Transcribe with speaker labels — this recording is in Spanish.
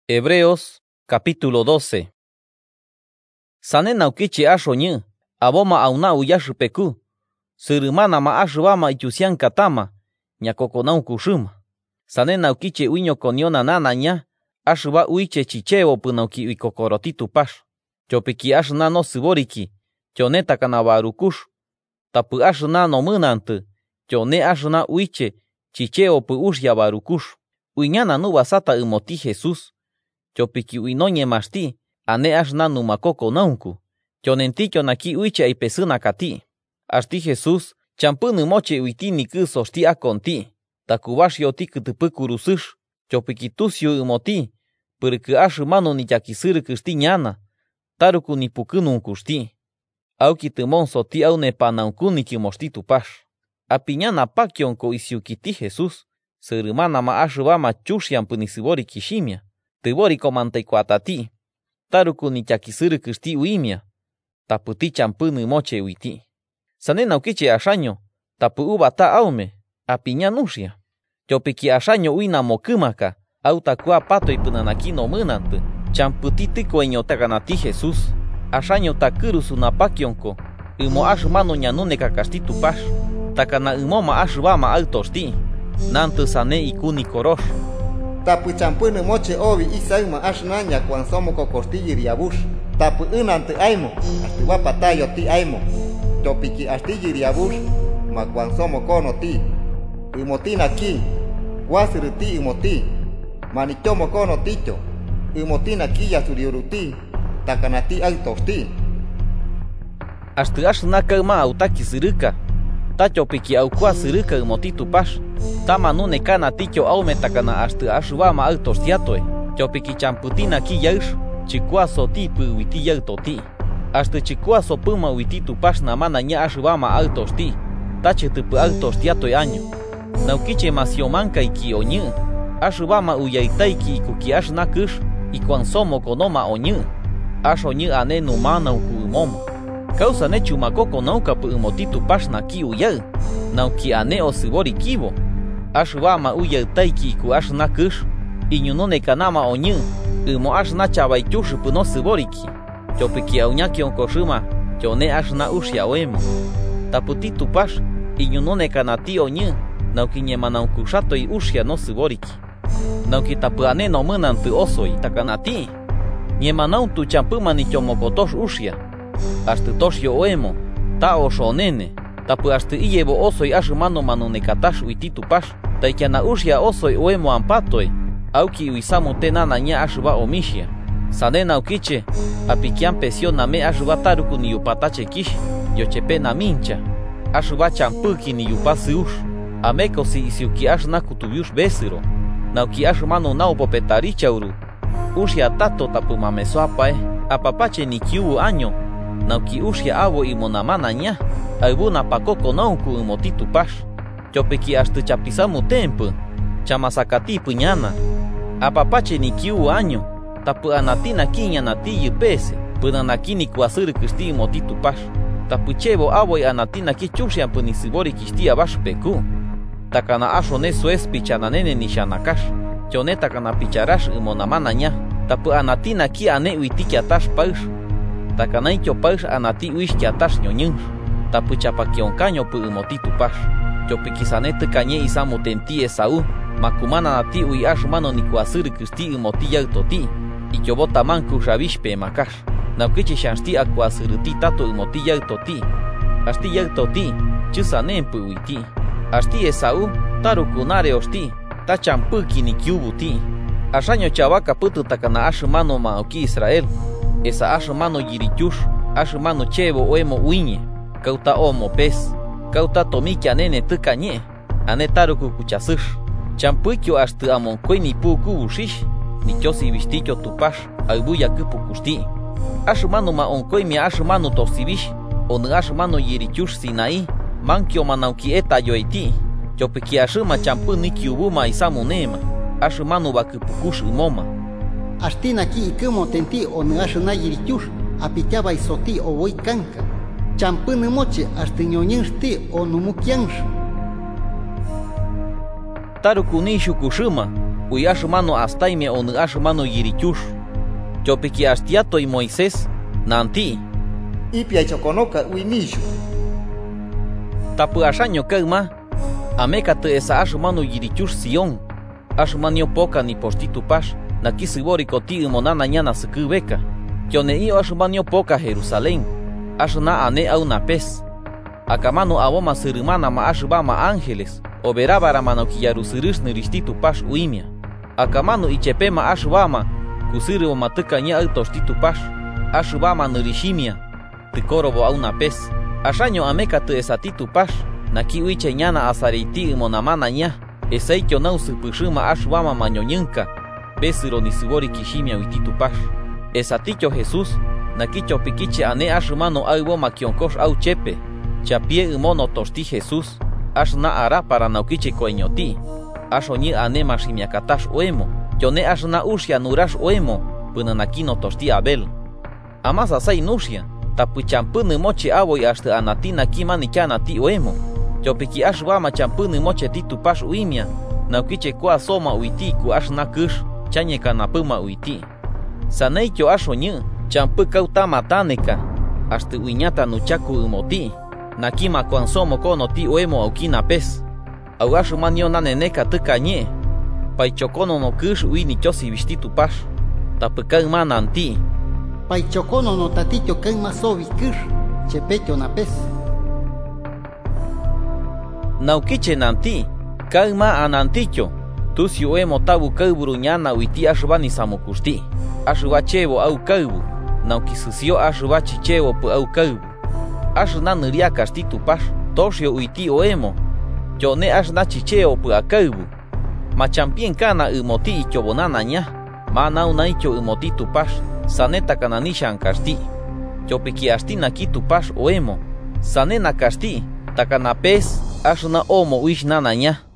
Speaker 1: Hebreos capítulo 12. Sanena ukichi ashoñi, aboma auna uyashipeku, sirumana ma ashibama ichusian katama, ñakokona ukushima. Sanena ukichi uiño koniona nanaña, ashiba uiche chichevo punauki uikokoroti tupash. Chopiki ashina no siboriki, choneta kanabarukush. Tapu ashina no munante, chone ashina uiche chichevo pu ushya barukush. Uiñana nu basata umoti Jesús. Chopiki uinoñe mashti, ane ashna numakoko naunku. Chonenti chonaki uiche aipesuna kati. Ashti Jesús, champunu moche uiti niku soshti akonti. Takubash yoti kutupukurusush. Chopiki tusio umoti, purku ashimano ni yakisuru kushti ñana. Taruku ni pukunu kushti. Auki tumon soti aune panaunku kimoshti tupash. Apiñana pakionko isiukiti Jesús. Sirumana ma ashibama chushian punisibori kishimia. Tibori komantaikuatati. Taruku ni yakisuru kushti uimia. Taputi champunu moche uiti. Sanena ukiche ashaño. Tapu ubata aume. Apiña nushia. Chopiki ashaño uina mokumaka. Autakua pato ipunanaki no munante. Champuti tikueño taganati Jesús. Ashaño takuru sunapakionko. Umo ashumano ñanune kakashti tupash. Takana umoma ashubama autoshti. Nantu sane ikuni korosh.
Speaker 2: Tapu champunu moche obi isaima ashnaña cuan somo kokosti yiriabush. Tapu unante aimo, asti wapatayo ti aimo. Topiki asti yiriabush, ma cuan somo kono ti. Umotina ki, wasiru ti umoti. Manichomo kono ticho. Umotina ki yasuriuruti, takanati autosti.
Speaker 1: Asti ashnaka ma autaki siruka. Tachopiki aukua siruka umoti tupash. Tama nune kana ticho aume takana ashtu ashubama autostiatoe. Chopiki champutina ki yaush, chikua soti pu witi yautoti. Ashtu chikua sopuma witi tupash namana nya ashubama autosti. Tachetupu autostiatoe año. Naukiche masiomanka iki oñu. Ashubama uyaitaiki ikuki ashnakush, ikuan somo konoma oñu. Ashoñu ane numana uku umomo. Causa nechu makoko nauka pu umoti tupash naki uyau. Nauki ane osibori kibo. Ashubama uyaitaiki iku ashnakush, iñunone kanama oñu. Umo ashna chabaichush puno siboriki. Chopiki auñaki onkoshima, chone ashna ushya oemo. Taputi tupash, iñunone kanati oñu. Nauki ñemanaukushato y ushya no siboriki. Nauki tapu ane no munantu osoi takanati. Ñemanautu champuma ni chomokotosh ushya. Ashtu toshyo oemo, ta oshonene. Tapu ashtu iyebo osoi ashumano manune katash uiti tupash. Taikiana ushya osoi oemo ampatoi. Auki uisamu tenana ña ashuba omishia. Sanena ukiche, apikian pesio name ashuba taruku ni yupatache kish. Yochepe na mincha. Ashuba champuki ni yupasi ush. Ameko si isiuki ashna kutubiush besiro. Nauki ashumano nao popetarichauru. Ushia tato tapu mameso apae. Apapache ni kiu año. Nauki ushia abo imonamana ña. Aibuna pakoko nauku umoti tupash. Chopeki ashtu chapisamu tempu. Chamasakati puñana. Apapache ni kiu año. Tapu anatina kiña nati yupese. Punanaki ni kuasuru kusti umoti tupash. Tapu chevo aboi anatina ki chushian punisibori kishti abash peku. Takana ashone sues pichananene ni shanakash. Chone takana picharash umonamana ña. Tapu anatina ki ane uitiki atash paush. Takana icho paush anati uishki atash ñoñunsh. Tapu chapakionkaño pu umoti tupash. Chopikisane tukanye isamu tenti Esau. Makumana nati ui ashmano ni kuasuru kusti umoti yautoti. Ichobota manku shabishpe makash. Naukichi shanshti akuasuruti tato umoti yautoti. Ashti yautoti, chusane pu uiti. Ashti Esau, tarukunare oshti. Tachampuki ni kiubuti. Ashaño chavaka putu takana ashmano maoki Israel. Esa ashmano yirichush. Ashmano chevo oemo uiñe. Kauta omo pes. Kauta tomiki anene tukanye. Ane taruku kuchasush. Champukyo ashtu amonkoi ni puku bushish. Ni chosi visticho tupash. Aibuya kupukushti. Ashumano ma onkoi mi ashumano tosibish. Onu ashumano yirichush sinai. Mankyo manauki eta yoiti. Chopiki ashuma champu nikiubuma isamunema. Ashumano bakupukush umoma.
Speaker 3: Ashtina ki ikumo tenti onu ashuna yirichush. Apitaba isoti oboi kanka. Champu numoche ashtiñoñinshti onu mukiansh.
Speaker 1: Taruku ni shukushuma. Uy ashmano astaime on ashmano yirichush. Chopiki astiato y Moisés, nanti.
Speaker 2: Ipia choconoca uinishu.
Speaker 1: Tapu ashaño kaima. Amekate esa ashmano yirichush Sion. Ashmanio poca ni postitupash. Nakisibori koti monana ñana sukubeka. Kionei ashmanio poca Jerusalén. Ashna ane a una pez. Akamano aboma sirmana ma ashbama ángeles. Oberabara manokiyaru sirish niristitu pash uimia. Akamano ichepema ashbama. Kusiru matuka nya autostitu pash. Ashbama nirishimia. Tikorobo a una pez. Ashaño amekatu esatitu pash. Naki uiche ñana asariti monamana nya. Esaikyo nausu pushuma ashbama mañoñinka. Besiro nisibori kishimia uititu pash. Esaticho Jesús. Nakicho pikiche ane ashmano aiboma kionkosh au chepe. Chapie mono tosti Jesús. Ashna ara para naukiche koeñoti. Ashoñi ane mashimiakatash oemo. Yone ashna ushia nurash oemo. Punanakino tosti Abel. Amas asai nushia. Tapu champuni moche avoy hasta anatina kimani chanati oemo. Chopiki ashbama champuni moche titu pash uimia. Naukiche kwa soma uiti ku ashna kush. Chanye kanapuma uiti. Saneikyo ashoñi. Champu kauta mataneka. Hasta uiñata nuchaku umoti. Nakima kwansomo kono ti oemo aukina pez. Augashu manio naneneka tukañe. Paichokono no kush uini chosi vistitu pash. Tapukan mananti.
Speaker 3: Paichokono no tatito kaima sobi kush. Chepecho na pez.
Speaker 1: Naukiche nanti. Kaima ananticho. Tusi oemo tabu kauburu ñana uiti ashubani samukusti. Ashuba chevo au kaubu. Naukisusio ashuba chichevo pu au kaubu. Ashna nuria castitu pash, toshio uiti oemo. Yone ashna chicheo pu akaubu. Machampien kana umoti ichobonana ña. Mana una icho umoti tu pash, saneta kananishan casti. Yopiki astina kitu pash oemo. Sanena casti, takanapes, ashna omo uishnana ña.